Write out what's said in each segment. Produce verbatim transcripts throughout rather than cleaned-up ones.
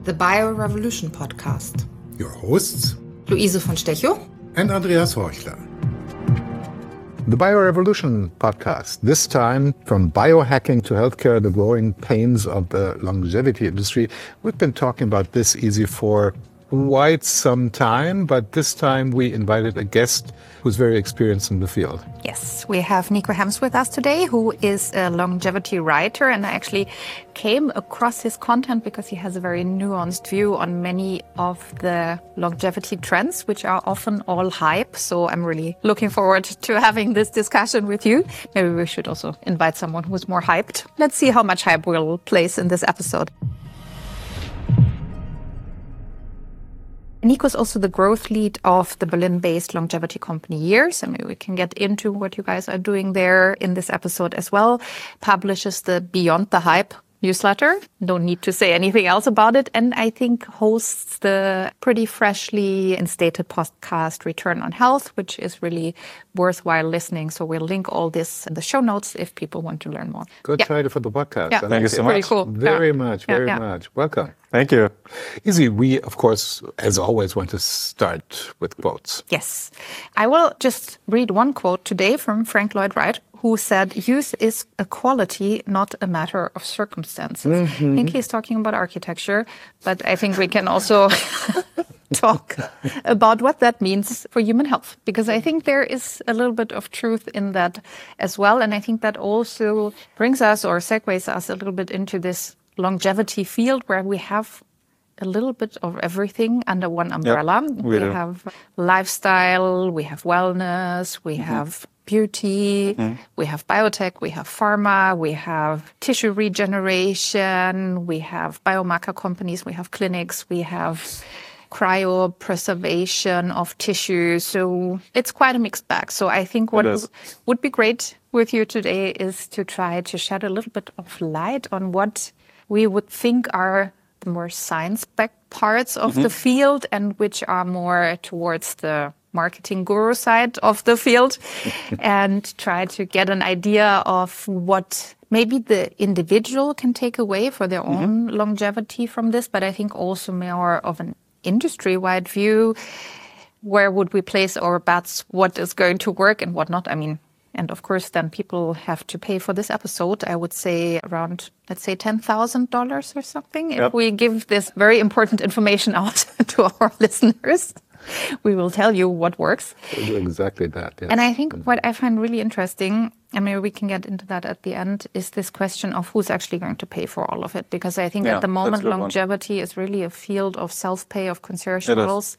the BioRevolution podcast. Your hosts, Luise von Stechow and Andreas Horchler. The BioRevolution podcast, this time from biohacking to healthcare, the growing pains of the longevity industry. We've been talking about this easy for quite some time, but this time we invited a guest who's very experienced in the field. Yes, we have Nico Hems with us today, who is a longevity writer, and I actually came across his content because he has a very nuanced view on many of the longevity trends, which are often all hype. So I'm really looking forward to having this discussion with you. Maybe we should also invite someone who's more hyped. Let's see how much hype we'll place in this episode. Nico is also the growth lead of the Berlin-based longevity company Years. I mean, we can get into what you guys are doing there in this episode as well. Publishes the Beyond the Hype newsletter. Don't need to say anything else about it. And I think hosts the pretty freshly instated podcast Return on Health, which is really worthwhile listening. So we'll link all this in the show notes if people want to learn more. Good yeah. title for the podcast. Yeah. Thank you so much. Pretty cool. Very yeah. much, Yeah, very yeah. much. Welcome. Thank you. Easy. We, of course, as always, want to start with quotes. Yes. I will just read one quote today from Frank Lloyd Wright, who said, "Youth is a quality, not a matter of circumstances." Mm-hmm. I think he's talking about architecture, but I think we can also talk about what that means for human health, because I think there is a little bit of truth in that as well. And I think that also brings us or segues us a little bit into this longevity field where we have a little bit of everything under one umbrella. Yep, we we do. have lifestyle, we have wellness, we mm-hmm. have beauty, mm. we have biotech, we have pharma, we have tissue regeneration, we have biomarker companies, we have clinics, we have cryopreservation of tissue. So it's quite a mixed bag. So I think what w- would be great with you today is to try to shed a little bit of light on what we would think are the more science-backed parts of mm-hmm. the field and which are more towards the marketing guru side of the field and try to get an idea of what maybe the individual can take away for their mm-hmm. own longevity from this, but I think also more of an industry-wide view. Where would we place our bets? What is going to work and what not? I mean, and of course, then people have to pay for this episode. I would say around, let's say, ten thousand dollars or something. Yep. If we give this very important information out to our listeners, we will tell you what works. We'll do exactly that. Yes. And I think what I find really interesting, and maybe we can get into that at the end, is this question of who's actually going to pay for all of it. Because I think yeah, at the moment, longevity one. is really a field of self-pay, of concierge models.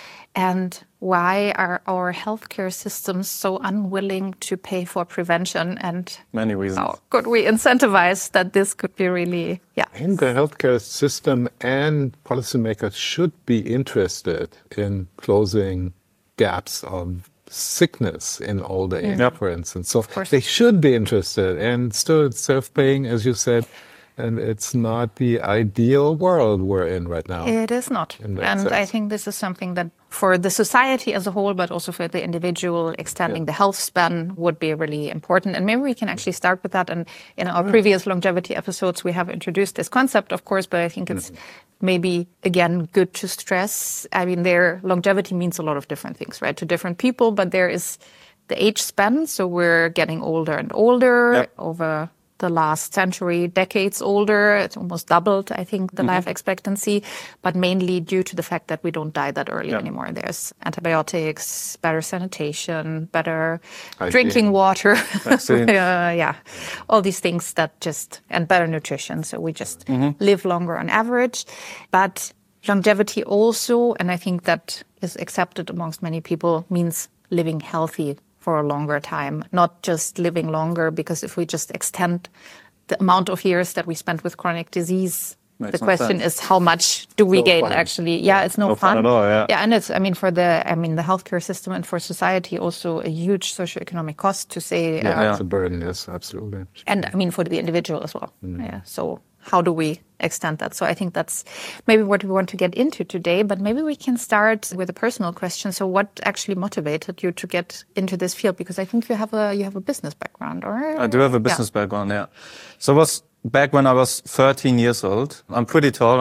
And why are our healthcare systems so unwilling to pay for prevention? And many reasons. How could we incentivize that this could be really, yeah. I think the healthcare system and policymakers should be interested in closing gaps of sickness in old age, Yep. for instance. So they should be interested. And still it's self-paying, as you said. And it's not the ideal world we're in right now. It is not. In that And sense. I think this is something that for the society as a whole, but also for the individual, extending Yeah. the health span would be really important. And maybe we can actually start with that. And in our previous longevity episodes, we have introduced this concept, of course, but I think it's mm-hmm. maybe, again, good to stress. I mean, their longevity means a lot of different things, right, to different people. But there is the age span. So we're getting older and older Yep. over the last century, decades older. It's almost doubled, I think, the mm-hmm. life expectancy, but mainly due to the fact that we don't die that early yeah. anymore. There's antibiotics, better sanitation, better I drinking see. water. Vaccines. uh, yeah, all these things that just, and better nutrition. So we just mm-hmm. live longer on average. But longevity also, and I think that is accepted amongst many people, means living healthy for a longer time, not just living longer, because if we just extend the amount of years that we spend with chronic disease, Makes the no question sense. is how much do we No gain fun. actually? Yeah, it's no, No fun fun at all, yeah. Yeah, and it's, I mean, for the, I mean, the healthcare system and for society also a huge socioeconomic cost to say, Yeah, uh, it's a burden, yes, absolutely. and I mean for the individual as well. Mm. Yeah, so how do we extend that? So I think that's maybe what we want to get into today, but maybe we can start with a personal question. So what actually motivated you to get into this field? Because I think you have a you have a business background, or I do have a business yeah. background, yeah. So it was back when I was thirteen years old. I'm pretty tall. I'm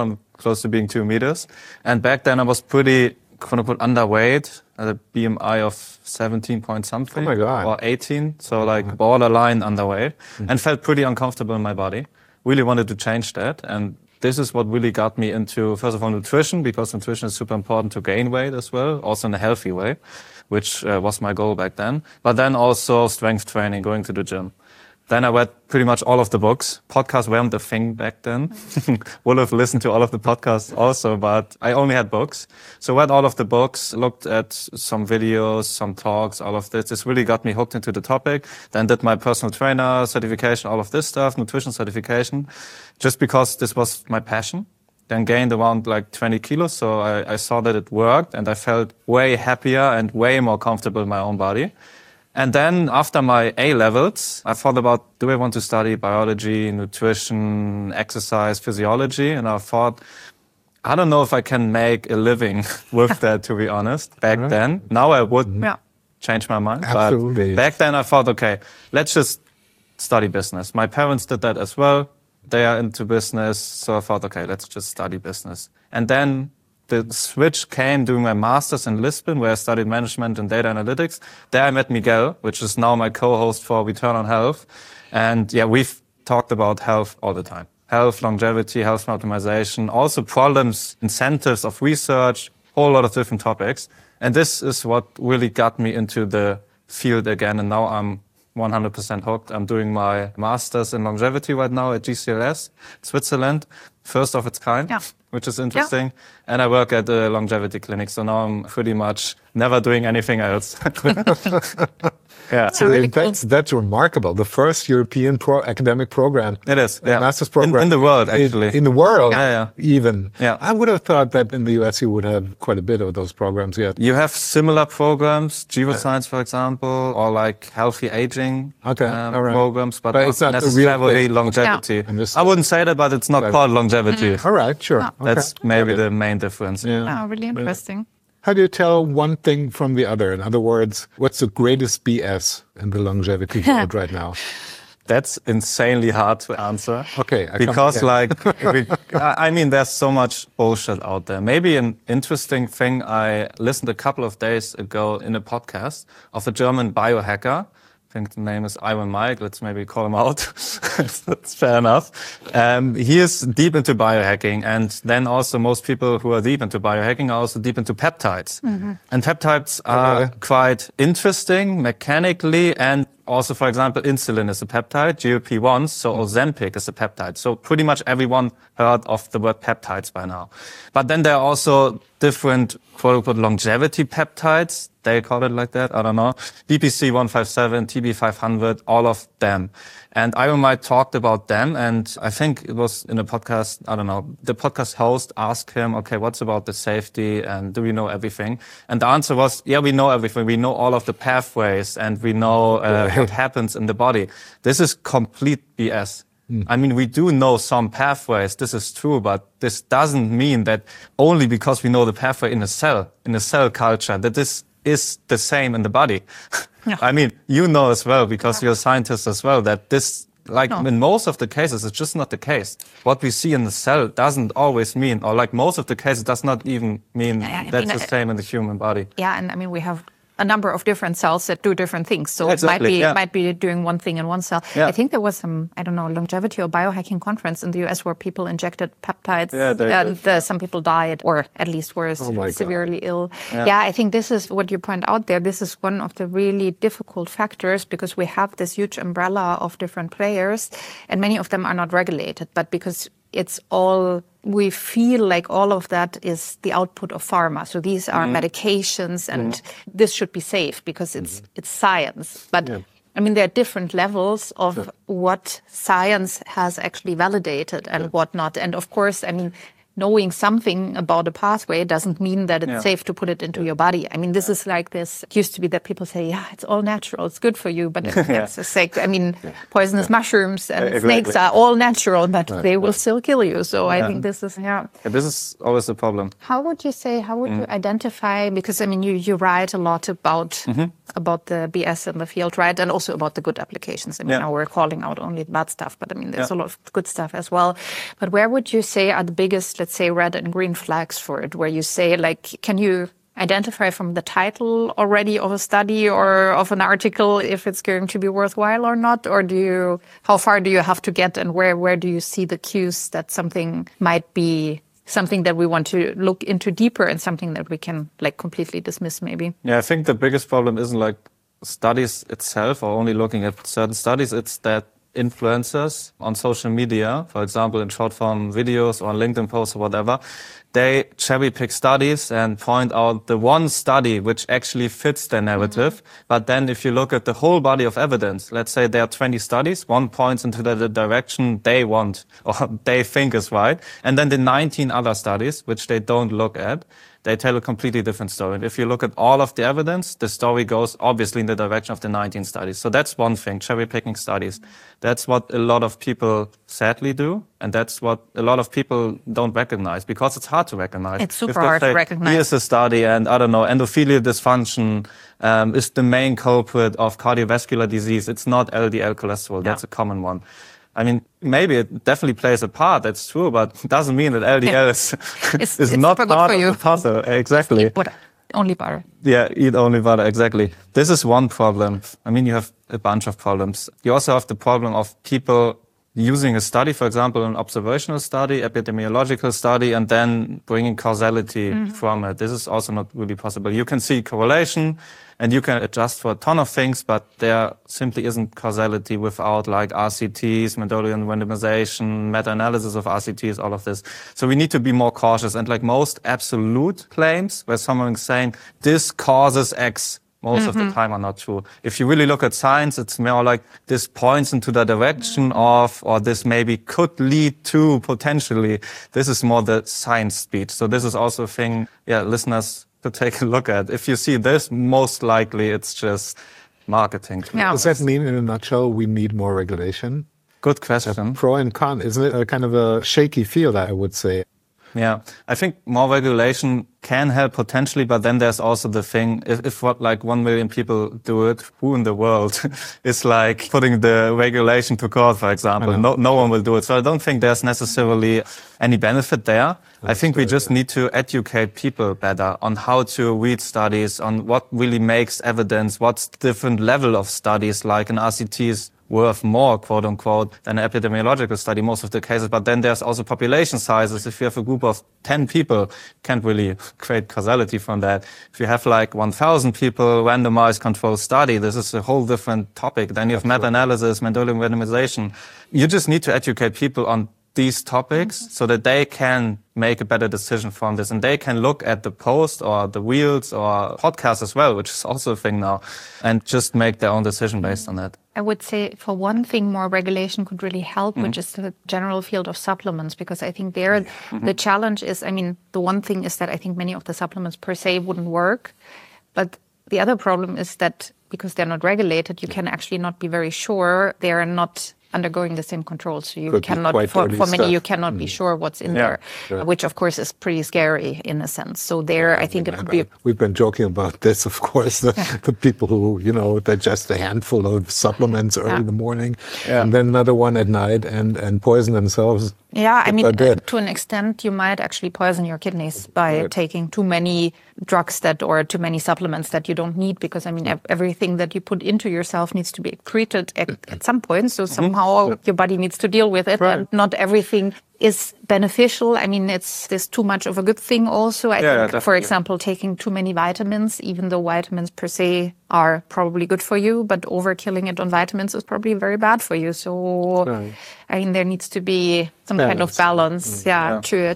close to being two meters. And back then I was pretty, quote unquote, underweight, at a B M I of seventeen point something. Oh my God. Or eighteen. So like borderline underweight, mm-hmm. and felt pretty uncomfortable in my body. Really wanted to change that. And this is what really got me into, first of all, nutrition, because nutrition is super important to gain weight as well, also in a healthy way, which uh, was my goal back then. But then also strength training, going to the gym. Then I read pretty much all of the books. Podcasts weren't the thing back then. Would have listened to all of the podcasts also, but I only had books. So read all of the books, looked at some videos, some talks, all of this. This really got me hooked into the topic. Then did my personal trainer certification, all of this stuff, nutrition certification, just because this was my passion. Then gained around like twenty kilos. So I, I saw that it worked and I felt way happier and way more comfortable in my own body. And then after my A levels, I thought about, do I want to study biology, nutrition, exercise, physiology? And I thought, I don't know if I can make a living with that, to be honest, back right. then. Now I would yeah. change my mind. Absolutely. But back then I thought, okay, let's just study business. My parents did that as well. They are into business. So I thought, okay, let's just study business. And then the switch came during my master's in Lisbon, where I studied management and data analytics. There I met Miguel, which is now my co-host for Return on Health. And yeah, we've talked about health all the time. Health, longevity, health optimization, also problems, incentives of research, whole lot of different topics. And this is what really got me into the field again. And now I'm one hundred percent hooked. I'm doing my master's in longevity right now at G C L S, Switzerland, first of its kind, yeah. which is interesting. Yeah. And I work at a longevity clinic, so now I'm pretty much never doing anything else. yeah. So really that's, cool. that's remarkable. The first European pro academic program. It is, yeah. Master's program. In, in the world, actually. In, in the world, yeah, yeah. even. Yeah. I would have thought that in the U S you would have quite a bit of those programs yet. You have similar programs, Geoscience, for example, or like healthy aging okay. um, All right. programs, but, but not it's not necessarily longevity. Yeah. I wouldn't say that, but it's not called longevity. Mm. All right, sure. Oh. Okay. That's maybe the main difference. Yeah. Oh, really interesting. How do you tell one thing from the other? In other words, what's the greatest B S in the longevity field right now? That's insanely hard to answer. Okay. I because like, we, I mean, there's so much bullshit out there. Maybe an interesting thing, I listened a couple of days ago in a podcast of a German biohacker. I think the name is Iron Mike. Let's maybe call him out. That's fair enough. Um, he is deep into biohacking. And then also most people who are deep into biohacking are also deep into peptides. Mm-hmm. And peptides are okay. quite interesting mechanically. And also, for example, insulin is a peptide, G L P one, so Ozempic is a peptide. So pretty much everyone heard of the word peptides by now. But then there are also different, quote unquote, longevity peptides. They call it like that. I don't know. B P C one fifty-seven, T B five hundred, all of them. And Iron Mike talked about them. And I think it was in a podcast, I don't know, the podcast host asked him, okay, what's about the safety and do we know everything? And the answer was, yeah, we know everything. We know all of the pathways and we know uh, what happens in the body. This is complete B S. Mm. I mean, we do know some pathways. This is true, but this doesn't mean that only because we know the pathway in a cell, in a cell culture, that this is the same in the body. Yeah. I mean, you know as well, because you're a scientist as well, that this, like no. in most of the cases, it's just not the case. What we see in the cell doesn't always mean, or like most of the cases does not even mean yeah, yeah, that's mean, the same in the human body. Yeah, and I mean, we have a number of different cells that do different things. So exactly, it might be yeah. it might be doing one thing in one cell. Yeah. I think there was some, I don't know, longevity or biohacking conference in the U S where people injected peptides yeah, and uh, some people died or at least were oh severely God. ill. Yeah. yeah, I think this is what you point out there. This is one of the really difficult factors because we have this huge umbrella of different players and many of them are not regulated. But because it's all, we feel like all of that is the output of pharma. So these are mm-hmm. medications and mm-hmm. this should be safe because it's mm-hmm. it's science. But yeah. I mean, there are different levels of yeah. what science has actually validated and yeah. what not. And of course, I mean, knowing something about a pathway doesn't mean that it's yeah. safe to put it into yeah. your body. I mean, this yeah. is like this. It used to be that people say, yeah, it's all natural. It's good for you. But yeah. it's a sake. I mean, yeah. poisonous yeah. mushrooms and exactly. snakes are all natural, but right. they will right. still kill you. So yeah. I think this is, yeah. yeah. This is always the problem. How would you say, how would mm. you identify, because I mean, you, you write a lot about, mm-hmm. about the B S in the field, right? And also about the good applications. I mean, yeah. now we're calling out only the bad stuff, but I mean, there's yeah. a lot of good stuff as well. But where would you say are the biggest, let's say, red and green flags for it, where you say, like, can you identify from the title already of a study or of an article if it's going to be worthwhile or not? Or do you, how far do you have to get, and where, where do you see the cues that something might be something that we want to look into deeper and something that we can like completely dismiss maybe? Yeah, I think the biggest problem isn't like studies itself or only looking at certain studies. It's that influencers on social media, for example, in short form videos or on LinkedIn posts or whatever, they cherry pick studies and point out the one study which actually fits their narrative. Mm-hmm. But then if you look at the whole body of evidence, let's say there are twenty studies, one points into the, the direction they want or they think is right. And then the nineteen other studies, which they don't look at, they tell a completely different story. And if you look at all of the evidence, the story goes obviously in the direction of the nineteen studies. So that's one thing, cherry-picking studies. That's what a lot of people sadly do. And that's what a lot of people don't recognize because it's hard to recognize. It's super hard say, to recognize. Here's a study and, I don't know, endothelial dysfunction um, is the main culprit of cardiovascular disease. It's not L D L cholesterol. Yeah. That's a common one. I mean, maybe it definitely plays a part, that's true, but it doesn't mean that L D L yeah. is, it's, is it's not part of the puzzle. Exactly. Eat butter. Only butter. Yeah, eat only butter, exactly. This is one problem. I mean, you have a bunch of problems. You also have the problem of people using a study, for example, an observational study, epidemiological study, and then bringing causality mm-hmm. from it. This is also not really possible. You can see correlation, and you can adjust for a ton of things, but there simply isn't causality without like R C Ts, Mendelian randomization, meta-analysis of R C Ts, all of this. So we need to be more cautious. And like most absolute claims where someone is saying, this causes X, most mm-hmm. of the time are not true. If you really look at science, it's more like this points into the direction of, or this maybe could lead to potentially. This is more the science speech. So this is also a thing, yeah, listeners to take a look at. If you see this, most likely it's just marketing. Yeah. Does that mean, in a nutshell, we need more regulation? Good question. Pro and con, isn't it a kind of a shaky field, I would say? Yeah, I think more regulation can help potentially, but then there's also the thing, if, if what like one million people do it, who in the world is like putting the regulation to court, for example? No, no one will do it. So I don't think there's necessarily any benefit there. That's I think we just need to educate people better on how to read studies, on what really makes evidence, what's the different level of studies, like an R C T is worth more, quote unquote, than an epidemiological study, most of the cases. But then there's also population sizes. If you have a group of ten people, can't really create causality from that. If you have like one thousand people, randomized controlled study, this is a whole different topic. Then you have meta-analysis, Mendelian randomization. You just need to educate people on these topics mm-hmm. so that they can make a better decision from this. And they can look at the post or the reels or podcasts as well, which is also a thing now, and just make their own decision based on that. I would say for one thing, more regulation could really help, mm-hmm. which is the general field of supplements, because I think there mm-hmm. the challenge is, I mean, the one thing is that I think many of the supplements per se wouldn't work. But the other problem is that because they're not regulated, you can actually not be very sure they are not undergoing the same controls. So you Could cannot, for, for many, you cannot mm. be sure what's in yeah, there, sure. which of course is pretty scary in a sense. So there, yeah, I think it could be. We've been joking about this, of course, the, yeah. the people who, you know, digest a handful of supplements early yeah. in the morning yeah. and then another one at night and, and poison themselves. Yeah, I mean, uh, to an extent, you might actually poison your kidneys by right. taking too many drugs that or too many supplements that you don't need, because, I mean, ev- everything that you put into yourself needs to be excreted at, at some point. So somehow mm-hmm. your body needs to deal with it. Right. And not everything is beneficial. I mean, it's there's too much of a good thing also. I yeah, think, for example, taking too many vitamins, even though vitamins per se are probably good for you, but overkilling it on vitamins is probably very bad for you. So, right. I mean, there needs to be some balance. kind of balance mm, yeah, yeah. to it.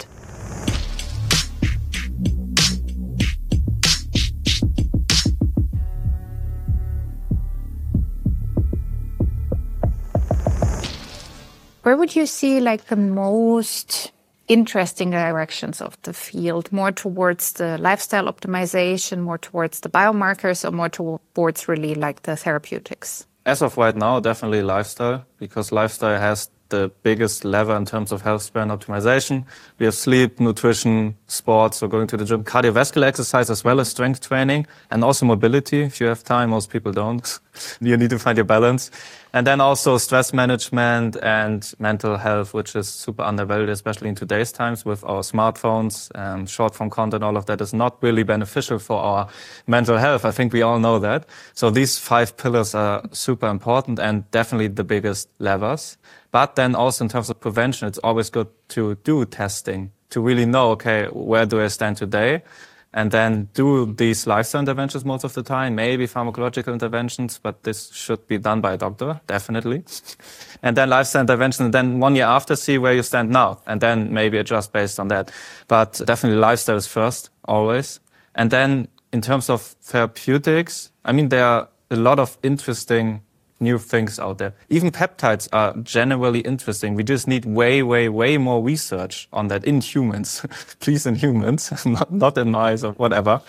Where would you see like the most interesting directions of the field? More towards the lifestyle optimization, more towards the biomarkers, or more towards really like the therapeutics? As of right now, definitely lifestyle, because lifestyle has the biggest lever in terms of health span optimization. We have sleep, nutrition, sports, so going to the gym, cardiovascular exercise as well as strength training, and also mobility. If you have time, most people don't. You need to find your balance. And then also stress management and mental health, which is super undervalued, especially in today's times with our smartphones and short form content. All of that is not really beneficial for our mental health. I think we all know that. So these five pillars are super important and definitely the biggest levers. But then also in terms of prevention, it's always good to do testing to really know, okay, where do I stand today? And then do these lifestyle interventions most of the time, maybe pharmacological interventions, but this should be done by a doctor, definitely. And then lifestyle intervention, and then one year after, see where you stand now, and then maybe adjust based on that. But definitely lifestyle is first, always. And then in terms of therapeutics, I mean, there are a lot of interesting new things out there. Even peptides are generally interesting. We just need way, way, way more research on that in humans. Please, in humans, not, not in mice or whatever.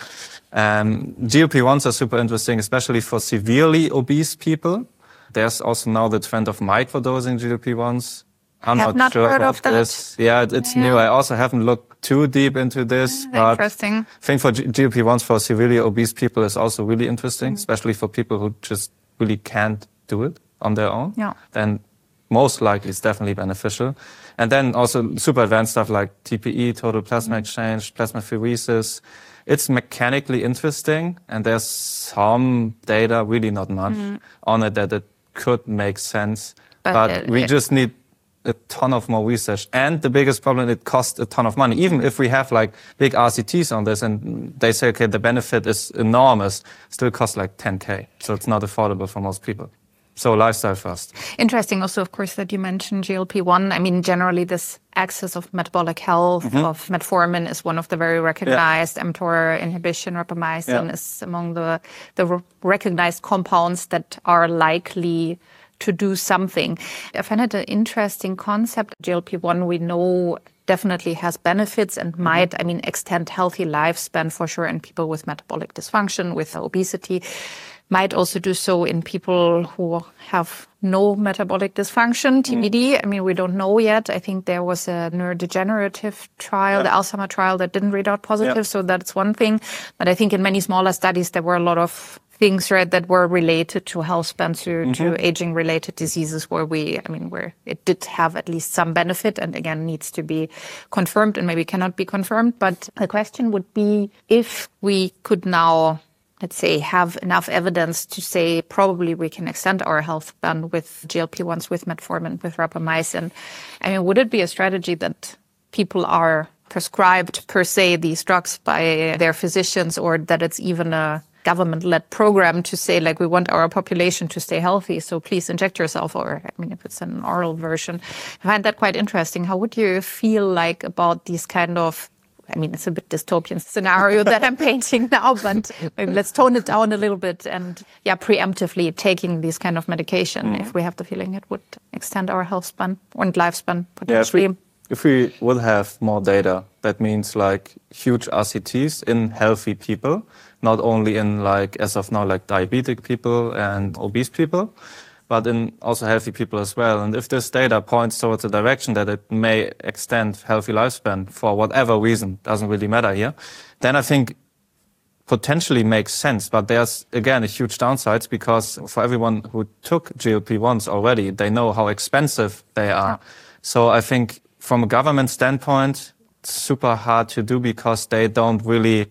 Um, G L P ones are super interesting, especially for severely obese people. There's also now the trend of microdosing G L P ones. I'm have not, not sure heard of of that. this. Yeah, it's yeah. new. I also haven't looked too deep into this. But interesting. I think for G L P ones for severely obese people is also really interesting, mm. especially for people who just really can't do it on their own. Yeah. Then most likely it's definitely beneficial. And then also super advanced stuff like T P E, total plasma mm. exchange, plasmapheresis. It's mechanically interesting, and there's some data, really not much, mm. on it that it could make sense. But, but uh, we it, just need a ton of more research. And the biggest problem, it costs a ton of money. Even if we have like big R C Ts on this and they say, okay, the benefit is enormous, still costs like ten K. So it's not affordable for most people. So lifestyle first. Interesting also, of course, that you mentioned G L P one. I mean, generally this axis of metabolic health, mm-hmm. of metformin is one of the very recognized. Yeah. mTOR inhibition, rapamycin yeah. is among the, the recognized compounds that are likely to do something. I find it an interesting concept. G L P one, we know, definitely has benefits and mm-hmm. might, I mean, extend healthy lifespan for sure in people with metabolic dysfunction, with obesity. Might also do so in people who have no metabolic dysfunction, T B D. Mm. I mean, we don't know yet. I think there was a neurodegenerative trial, yeah. the Alzheimer trial, that didn't read out positive. Yeah. So that's one thing. But I think in many smaller studies, there were a lot of things, right, that were related to health span, to, mm-hmm. to aging-related diseases where we, I mean, where it did have at least some benefit and again needs to be confirmed and maybe cannot be confirmed. But the question would be if we could now, let's say, have enough evidence to say probably we can extend our health span with G L P ones, with metformin, with rapamycin. I mean, would it be a strategy that people are prescribed per se these drugs by their physicians, or that it's even a government-led program to say, like, we want our population to stay healthy, so please inject yourself, or, I mean, if it's an oral version. I find that quite interesting. How would you feel like about these kind of, I mean, it's a bit dystopian scenario that I'm painting now, but maybe let's tone it down a little bit and, yeah, preemptively taking these kind of medication mm. if we have the feeling it would extend our health span and lifespan potentially. Yeah, if, we, if we would have more data, that means like huge R C Ts in healthy people, not only in like, as of now, like diabetic people and obese people, but in also healthy people as well. And if this data points towards a direction that it may extend healthy lifespan for whatever reason, doesn't really matter here, then I think potentially makes sense. But there's, again, a huge downside, because for everyone who took G L P ones already, they know how expensive they are. Yeah. So I think from a government standpoint, it's super hard to do, because they don't really,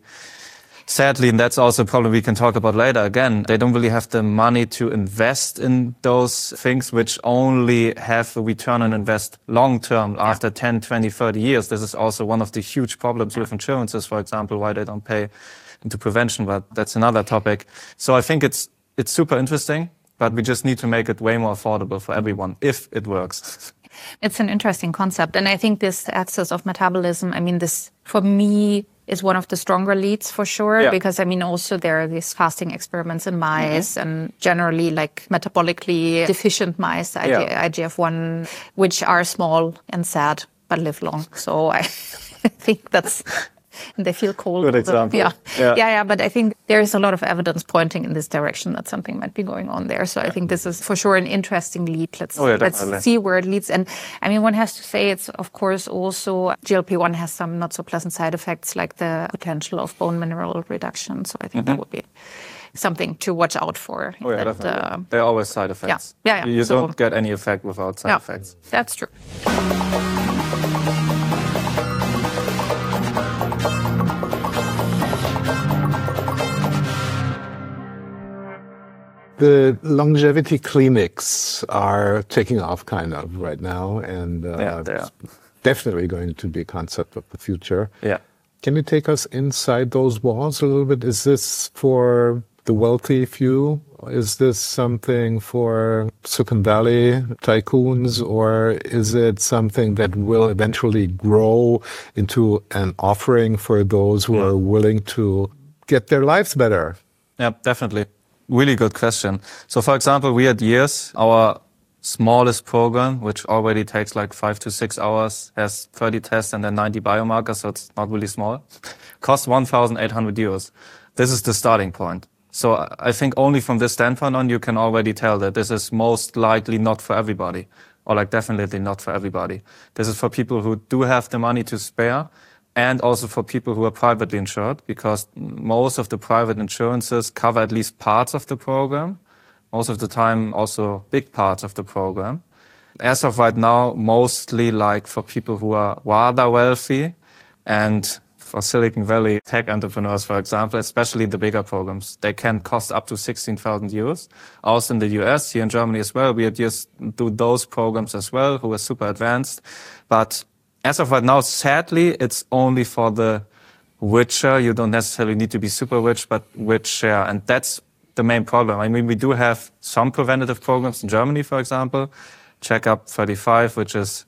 sadly, and that's also a problem we can talk about later again, they don't really have the money to invest in those things which only have a return on invest long term after yeah. ten, twenty, thirty years. This is also one of the huge problems yeah. with insurances, for example, why they don't pay into prevention, but that's another topic. So I think it's it's super interesting, but we just need to make it way more affordable for everyone if it works. It's an interesting concept. And I think this axis of metabolism, I mean, this, for me, is one of the stronger leads for sure, yeah. because I mean, also there are these fasting experiments in mice mm-hmm. and generally like metabolically deficient mice, yeah. I G F one, which are small and sad, but live long. So I think that's, and they feel cold. Good example. Yeah. Yeah. yeah, yeah. But I think there is a lot of evidence pointing in this direction that something might be going on there. So yeah. I think this is for sure an interesting lead. Let's oh, yeah, let's see where it leads. And I mean, one has to say it's, of course, also G L P one has some not so pleasant side effects, like the potential of bone mineral reduction. So I think mm-hmm. that would be something to watch out for. Oh, yeah, that, definitely. uh, There are always side effects. Yeah, yeah, yeah. You So- don't get any effect without side yeah, effects. that's true. The longevity clinics are taking off kind of right now, and uh, Yeah, they are. it's definitely going to be a concept of the future. Yeah. Can you take us inside those walls a little bit? Is this for the wealthy few? Is this something for Silicon Valley tycoons, or is it something that will eventually grow into an offering for those who are willing to get their lives better? Yeah, definitely. Really good question. So, for example, we at Years, our smallest program, which already takes like five to six hours, has thirty tests and then ninety biomarkers, so it's not really small, costs one thousand eight hundred euros. This is the starting point. So I think only from this standpoint on, you can already tell that this is most likely not for everybody, or like definitely not for everybody. This is for people who do have the money to spare, and also for people who are privately insured, because most of the private insurances cover at least parts of the program. Most of the time, also big parts of the program. As of right now, mostly like for people who are rather wealthy, and for Silicon Valley tech entrepreneurs, for example, especially the bigger programs, they can cost up to sixteen thousand euros. Also in the U S, here in Germany as well, we just do those programs as well, who are super advanced. But as of right now, sadly, it's only for the richer. You don't necessarily need to be super rich, but rich, yeah. And that's the main problem. I mean, we do have some preventative programs in Germany, for example, Checkup thirty-five, which is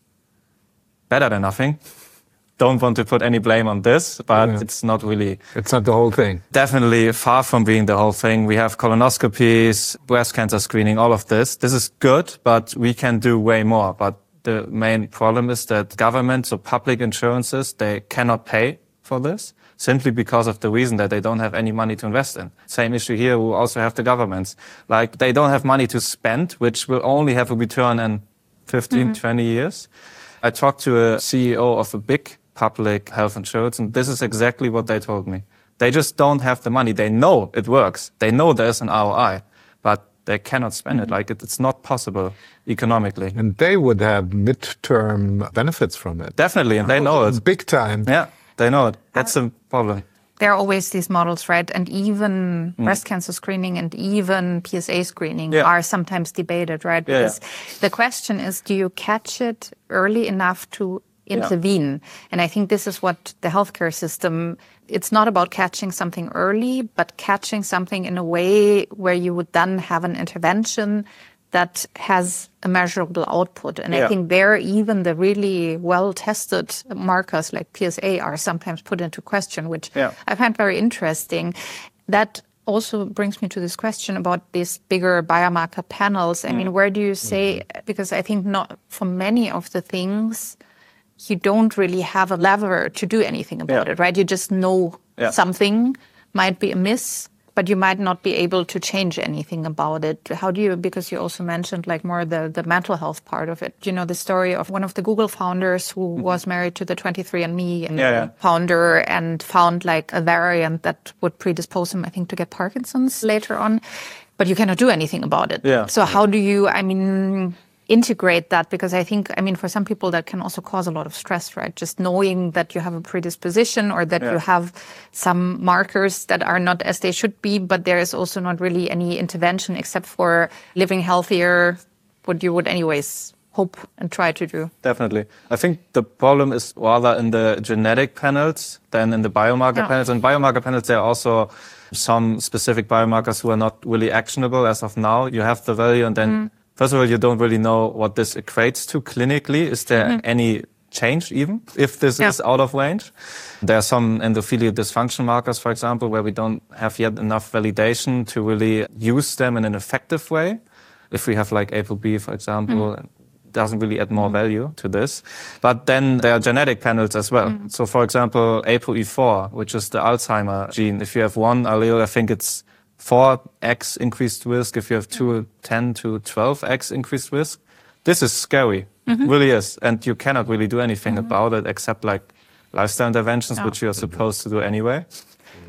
better than nothing. Don't want to put any blame on this, but Yeah. it's not really, It's not the whole thing. definitely far from being the whole thing. We have colonoscopies, breast cancer screening, all of this. This is good, but we can do way more. But the main problem is that governments, so public insurances, they cannot pay for this simply because of the reason that they don't have any money to invest in. Same issue here, we also have the governments. Like, they don't have money to spend, which will only have a return in fifteen, mm-hmm. twenty years. I talked to a C E O of a big public health insurance, and this is exactly what they told me. They just don't have the money. They know it works. They know there's an R O I, but they cannot spend mm-hmm. it. Like, it, it's not possible economically. And they would have midterm benefits from it. Definitely, and they know it. Big time. Yeah, they know it. That's the problem. There are always these models, right? And even mm. breast cancer screening and even P S A screening yeah. are sometimes debated, right? Because yeah, yeah. the question is, do you catch it early enough to intervene? Yeah. And I think this is what the healthcare system, it's not about catching something early, but catching something in a way where you would then have an intervention that has a measurable output. And yeah. I think there, even the really well-tested markers like P S A are sometimes put into question, which yeah. I find very interesting. That also brings me to this question about these bigger biomarker panels. I mm. mean, where do you say, because I think not for many of the things, you don't really have a lever to do anything about yeah. it, right? You just know yeah. something might be amiss, but you might not be able to change anything about it. How do you, because you also mentioned like more the, the mental health part of it. You know, the story of one of the Google founders who mm-hmm. was married to the twenty-three and me and yeah, yeah. founder and found like a variant that would predispose him, I think, to get Parkinson's later on. But you cannot do anything about it. Yeah. So how do you, I mean, integrate that? Because I think, I mean, for some people that can also cause a lot of stress, right? Just knowing that you have a predisposition or that yeah. you have some markers that are not as they should be, but there is also not really any intervention except for living healthier, what you would anyways hope and try to do. Definitely. I think the problem is rather in the genetic panels than in the biomarker yeah. panels. And biomarker panels, there are also some specific biomarkers who are not really actionable as of now. You have the value and then mm. first of all, you don't really know what this equates to clinically. Is there mm-hmm. any change even if this yeah. is out of range? There are some endothelial dysfunction markers, for example, where we don't have yet enough validation to really use them in an effective way. If we have like A P O B, for example, mm-hmm. it doesn't really add more mm-hmm. value to this. But then there are genetic panels as well. Mm-hmm. So for example, A P O E four, which is the Alzheimer gene. If you have one allele, I think it's four x increased risk. If you have two, ten to twelve x increased risk. This is scary, mm-hmm. really is. And you cannot really do anything mm-hmm. about it except like lifestyle interventions, oh. which you're supposed to do anyway.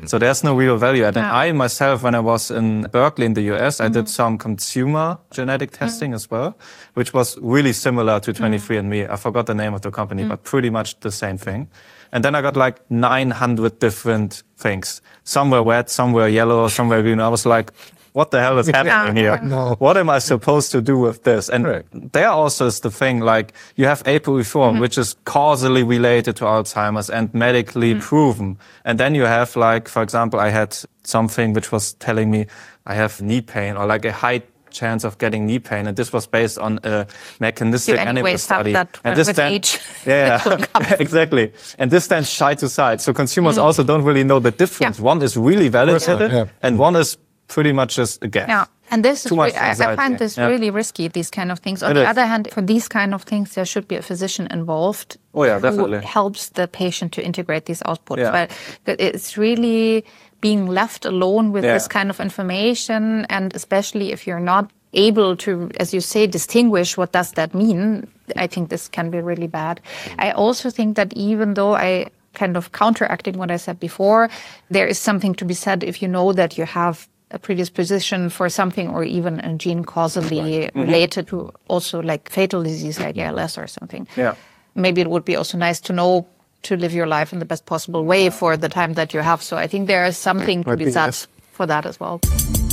So there's no real value add. And Yeah. I myself, when I was in Berkeley in the U S, I did some consumer genetic testing as well, which was really similar to twenty-three and me. I forgot the name of the company, but pretty much the same thing. And then I got like nine hundred different things. Some were red, some were yellow, some were green. I was like, what the hell is happening here? No. What am I supposed to do with this? And Right. there also is the thing, like you have apocriform, which is causally related to Alzheimer's and medically proven. And then you have like, for example, I had something which was telling me I have knee pain or like a high chance of getting knee pain. And this was based on a mechanistic You animal anyways have study. that and with then, age. Yeah, It will come. exactly. And this stands side to side. So consumers also don't really know the difference. Yeah. One is really validated yeah. and one is pretty much just a guess. Yeah, and this is Too much re- I, I anxiety. find this Yeah. really risky. These kind of things. On It the is. other hand, for these kind of things, there should be a physician involved. Oh, yeah, definitely. Who helps the patient to integrate these outputs. Yeah. But that it's really being left alone with Yeah. this kind of information, and especially if you're not able to, as you say, distinguish what does that mean, I think this can be really bad. I also think that even though I kind of counteracting what I said before, there is something to be said if you know that you have a predisposition for something or even a gene causally related to also like fatal disease like A L S or something. Yeah. Maybe it would be also nice to know to live your life in the best possible way for the time that you have. So I think there is something to Might be be said nice. for that as well.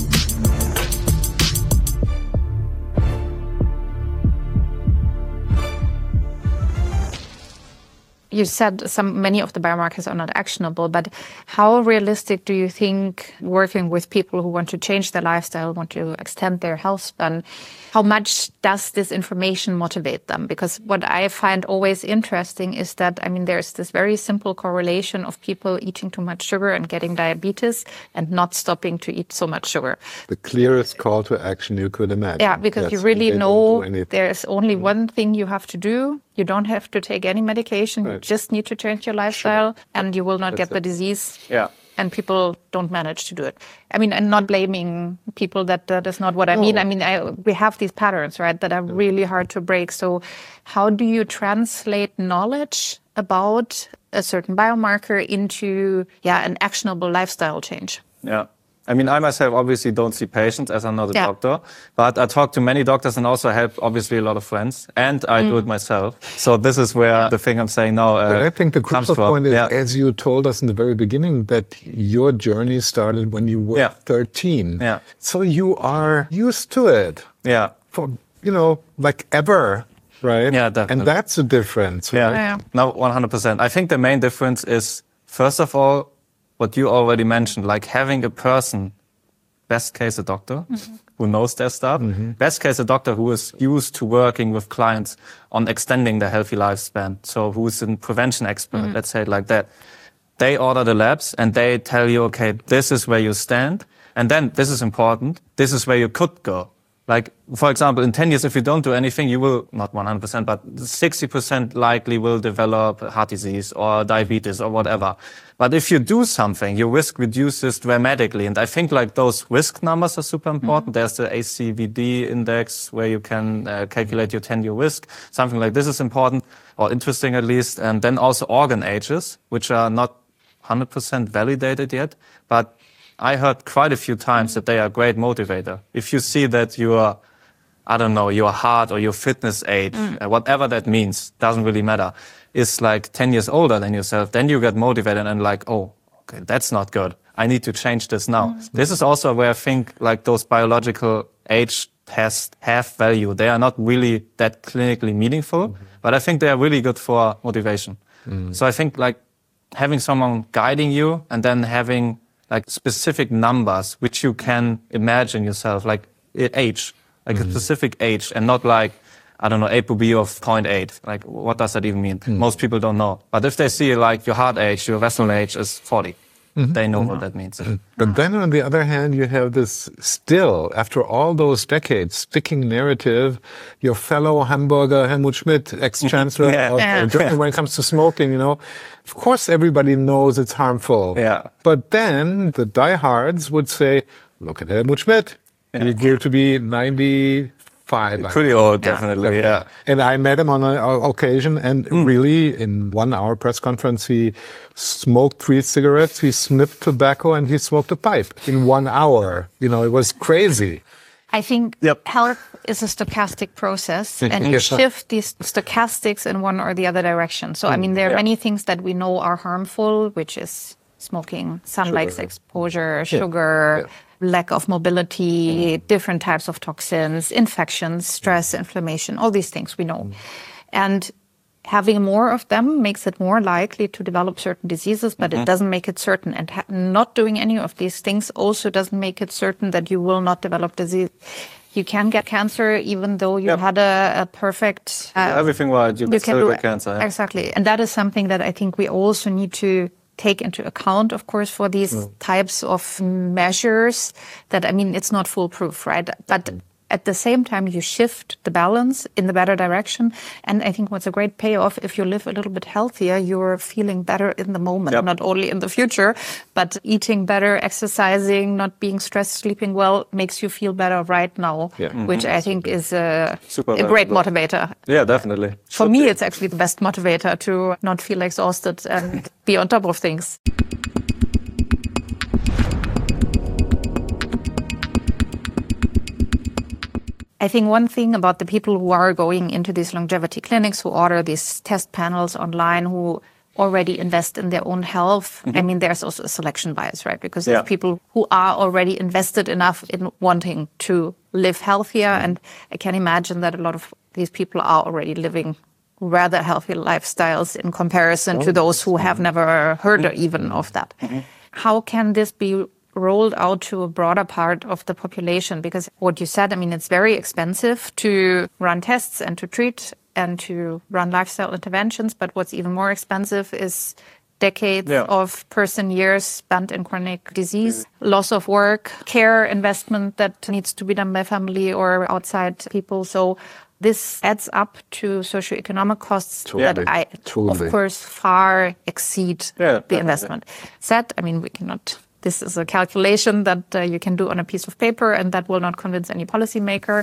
You said some many of the biomarkers are not actionable, but how realistic do you think working with people who want to change their lifestyle, want to extend their health span, how much does this information motivate them? Because what I find always interesting is that, I mean, there's this very simple correlation of people eating too much sugar and getting diabetes and not stopping to eat so much sugar. The clearest call to action you could imagine. Yeah, because Yes, you really they don't know do anything. there's only one thing you have to do. You don't have to take any medication. You Right. just need to change your lifestyle and you will not That's get the it. disease. Yeah. And people don't manage to do it. I mean, I'm not blaming people. That that is not what I mean. I mean, I, we have these patterns, right, that are really hard to break. So how do you translate knowledge about a certain biomarker into, yeah, an actionable lifestyle change? Yeah. I mean, I myself obviously don't see patients as I'm not a Yeah. doctor, but I talk to many doctors and also help obviously a lot of friends, and I do it myself. So this is where the thing I'm saying now uh, But I think the comes crucial from. point is, yeah. as you told us in the very beginning, that your journey started when you were Yeah. thirteen. Yeah. So you are used to it Yeah. for, you know, like ever, right? Yeah, definitely. And that's the difference. Yeah. right? Yeah. No, one hundred percent. I think the main difference is, first of all, what you already mentioned, like having a person, best case a doctor, who knows their stuff, best case a doctor who is used to working with clients on extending their healthy lifespan, so who's a prevention expert, let's say it like that. They order the labs and they tell you, okay, this is where you stand, and then, this is important, this is where you could go. Like, for example, in ten years, if you don't do anything, you will, not one hundred percent, but sixty percent likely will develop heart disease or diabetes or whatever. But if you do something, your risk reduces dramatically. And I think like those risk numbers are super important. There's the A C V D index where you can uh, calculate your ten-year risk. Something like this is important, or interesting at least. And then also organ ages, which are not one hundred percent validated yet, but I heard quite a few times that they are a great motivator. If you see that your, I don't know, your heart or your fitness age, uh, whatever that means, doesn't really matter, is like ten years older than yourself, then you get motivated and like, oh, okay, that's not good. I need to change this now. This is also where I think like those biological age tests have value. They are not really that clinically meaningful, but I think they are really good for motivation. So I think like having someone guiding you and then having like specific numbers which you can imagine yourself, like age, like a specific age, and not like, I don't know, ApoB of zero point eight. Like, what does that even mean? Most people don't know. But if they see like your heart age, your vessel age is forty, they know what that means. But then on the other hand, you have this still, after all those decades, sticking narrative, your fellow Hamburger Helmut Schmidt, ex-chancellor Yeah. of Yeah. Germany, when it comes to smoking, you know, of course everybody knows it's harmful. Yeah. But then the diehards would say, look at Helmut Schmidt. Yeah. He grew to be five. Pretty old, definitely, yeah. yeah. And I met him on an occasion, and mm. really, in one hour press conference, he smoked three cigarettes, he sniffed tobacco, and he smoked a pipe in one hour. You know, it was crazy. I think yep. health is a stochastic process, and you shift these stochastics in one or the other direction. So, I mean, there are yeah. many things that we know are harmful, which is smoking, sunlight sugar. exposure, sugar, yeah. lack of mobility, mm. different types of toxins, infections, stress, inflammation, all these things we know. Mm. And having more of them makes it more likely to develop certain diseases, but mm-hmm. it doesn't make it certain. And ha- not doing any of these things also doesn't make it certain that you will not develop disease. You can get cancer even though you yep. had a, a perfect... Uh, Everything right, you, you can still get cancer. Yeah. Exactly. And that is something that I think we also need to take into account, of course, for these mm. types of measures that, I mean, it's not foolproof, right? But mm. at the same time, you shift the balance in the better direction. And I think what's a great payoff, if you live a little bit healthier, you're feeling better in the moment, yep. not only in the future, but eating better, exercising, not being stressed, sleeping well, makes you feel better right now, yeah. mm-hmm. which I think is a, Super a great motivator. Yeah, definitely. For Should me, be. It's actually the best motivator to not feel exhausted and be on top of things. I think one thing about the people who are going into these longevity clinics, who order these test panels online, who already invest in their own health, mm-hmm. I mean, there's also a selection bias, right? Because yeah. there's people who are already invested enough in wanting to live healthier. Mm-hmm. And I can imagine that a lot of these people are already living rather healthy lifestyles in comparison oh. to those who have never heard mm-hmm. even of that. Mm-hmm. How can this be rolled out to a broader part of the population? Because what you said, I mean, it's very expensive to run tests and to treat and to run lifestyle interventions. But what's even more expensive is decades yeah. of person years spent in chronic disease, mm-hmm. loss of work, care investment that needs to be done by family or outside people. So this adds up to socioeconomic costs totally. that I, totally. of course, far exceed yeah, the investment. Said, I mean, we cannot... This is a calculation that uh, you can do on a piece of paper, and that will not convince any policymaker.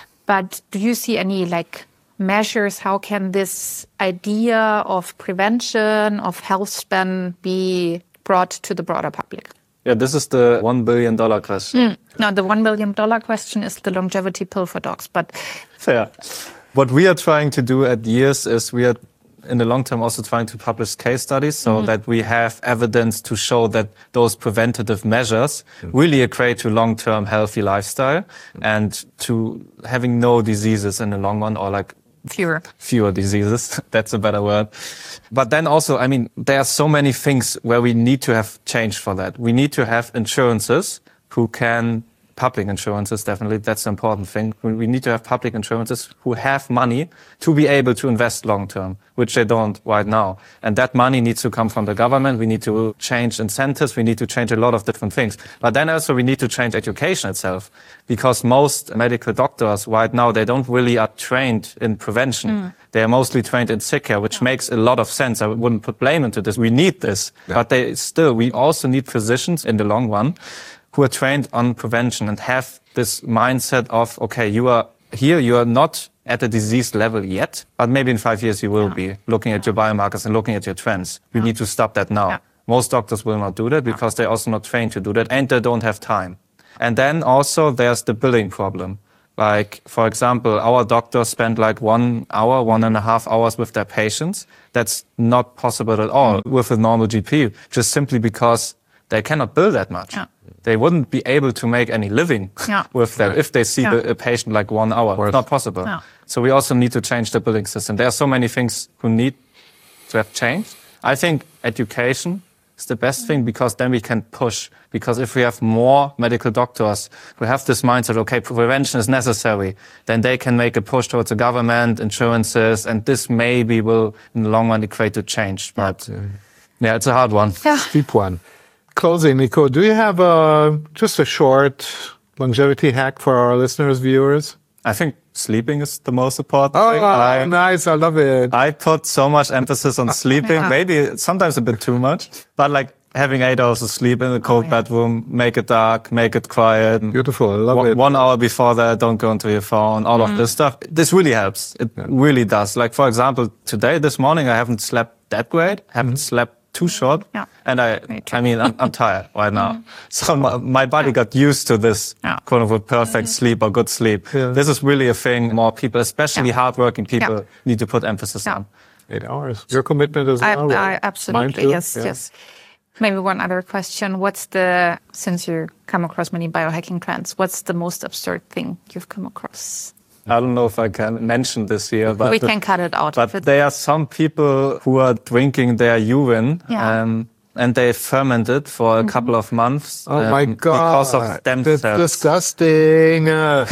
But do you see any like measures? How can this idea of prevention, of health span be brought to the broader public? Yeah, this is the one billion dollar question. Mm. No, the one billion dollar question is the longevity pill for dogs. But fair. What we are trying to do at years is we are in the long term also trying to publish case studies so mm-hmm. that we have evidence to show that those preventative measures mm-hmm. really equate to long-term healthy lifestyle mm-hmm. and to having no diseases in the long run, or like fewer fewer diseases. That's a better word. But then also, I mean, there are so many things where we need to have change for that. We need to have insurances who can public insurances, definitely. That's the important thing. We need to have public insurances who have money to be able to invest long term, which they don't right now. And that money needs to come from the government. We need to change incentives. We need to change a lot of different things. But then also we need to change education itself, because most medical doctors right now, they don't really are trained in prevention. Mm. They are mostly trained in sick care, which yeah. makes a lot of sense. I wouldn't put blame into this. We need this. Yeah. But they still, we also need physicians in the long run who are trained on prevention and have this mindset of, okay, you are here, you are not at a disease level yet, but maybe in five years you will yeah. be looking at your biomarkers and looking at your trends. We yeah. need to stop that now. Yeah. Most doctors will not do that because they're also not trained to do that, and they don't have time. And then also there's the billing problem. Like, for example, our doctors spend like one hour, one and a half hours with their patients. That's not possible at all mm. with a normal G P, just simply because they cannot bill that much. Yeah. They wouldn't be able to make any living yeah. with them if they see yeah. the, a patient like one hour. It's not possible. Yeah. So we also need to change the billing system. There are so many things who need to have changed. I think education is the best thing, because then we can push. Because if we have more medical doctors who have this mindset, okay, prevention is necessary, then they can make a push towards the government, insurances, and this maybe will in the long run equate to change. But yeah, yeah it's a hard one. Yeah. Deep one. Closing, Nico, do you have a, just a short longevity hack for our listeners, viewers? I think sleeping is the most important oh, thing. Oh, I, nice. I love it. I put so much emphasis on sleeping, yeah. maybe sometimes a bit too much. But like having eight hours of sleep in a cold Oh, yeah. bedroom, make it dark, make it quiet. Beautiful. I love one, it. One hour before that, don't go into your phone, all Mm-hmm. of this stuff. This really helps. It really does. Like, for example, today, this morning, I haven't slept that great, haven't slept too short. Yeah. And I, Me too. I mean, I'm, I'm tired right now. So my, my body got used to this Yeah. quote unquote perfect sleep or good sleep. Yeah. This is really a thing more people, especially Yeah. hardworking people, Yeah. need to put emphasis Yeah. on. Eight hours. Your commitment as I, well. I right? Mine absolutely, too. yes, Yeah. yes. Maybe one other question. What's the, since you come across many biohacking trends, what's the most absurd thing you've come across? I don't know if I can mention this here, but We can cut it out. But if it's- there are some people who are drinking their urine, Yeah. um, and they ferment it for a couple of months. Oh um, my God. Because of stem That's cells. disgusting. Uh,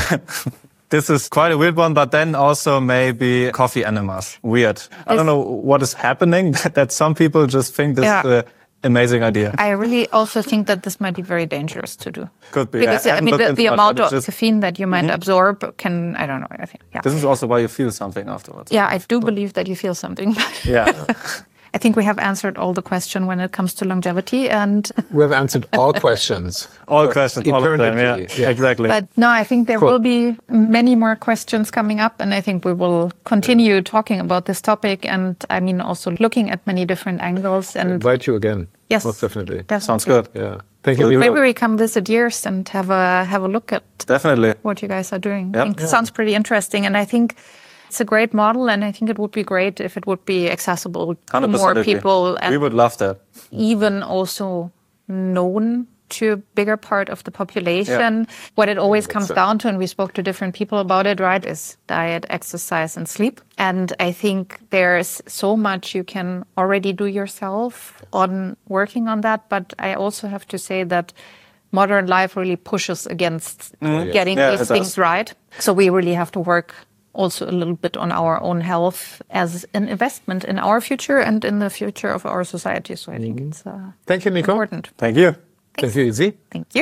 This is quite a weird one, but then also maybe coffee enemas. Weird. I don't know what is happening, that some people just think this Yeah. is an amazing idea. I really also think that this might be very dangerous to do. Could be. Because, I I, haven't mean, looked the, into the much, amount but of it's just- caffeine that you might absorb can, I don't know, I think, yeah. This is also why you feel something afterwards. Yeah, I do believe that you feel something. Yeah. I think we have answered all the question when it comes to longevity. And we have answered all questions. All questions, all of them. Yeah, Eternity. Yeah. exactly. But no, I think there Cool. will be many more questions coming up, and I think we will continue talking about this topic. And I mean, also looking at many different angles. And Invite you again. yes, Most definitely. definitely. Sounds good. Yeah. Thank you. Good. Liebe. Maybe we come visit yours and have a have a look at Definitely. what you guys are doing. Yep. I think it sounds pretty interesting, and I think it's a great model. And I think it would be great if it would be accessible one to hundred percent more agree. people, and We would love that. even also known to a bigger part of the population. What it always comes down to, and we spoke to different people about it, right, is diet, exercise, and sleep. And I think there's so much you can already do yourself on working on that. But I also have to say that modern life really pushes against getting Yeah, these it does. things right. So we really have to work also a little bit on our own health as an investment in our future and in the future of our society. So I think it's uh, Thank you, Nico. important. Thank you. Thank you, Izzy. Thank you.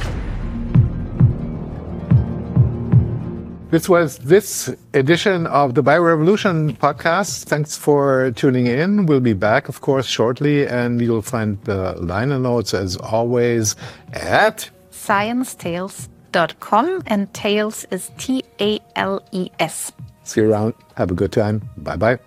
This was this edition of the BioRevolution podcast. Thanks for tuning in. We'll be back, of course, shortly, and you'll find the liner notes, as always, at science tales dot com, and Tales is T A L E S. See you around. Have a good time. Bye-bye.